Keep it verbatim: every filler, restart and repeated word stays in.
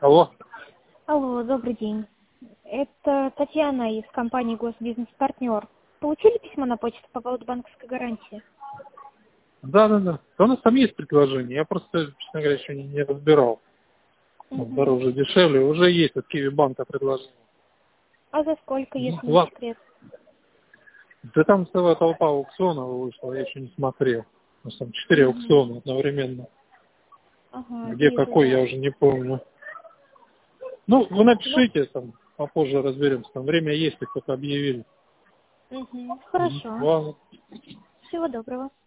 Алло. Алло, добрый день. Это Татьяна из компании Госбизнес-партнер. Получили письмо на почту по поводу банковской гарантии? Да, да, да. Да, у нас там есть предложение. Я просто, честно говоря, еще не, не разбирал. Угу. Дороже, дешевле. Уже есть от Киви банка предложение. А за сколько, если не Ладно. секрет? Да там целая толпа аукционов вышла, я еще не смотрел. У нас там четыре Угу. аукциона одновременно. Ага, Где вижу, какой, я да. уже не помню. Ну, вы Ну, напишите, там, попозже разберемся. Там время есть, и кто-то объявили. угу. Мгм. Хорошо. Ладно. Всего доброго.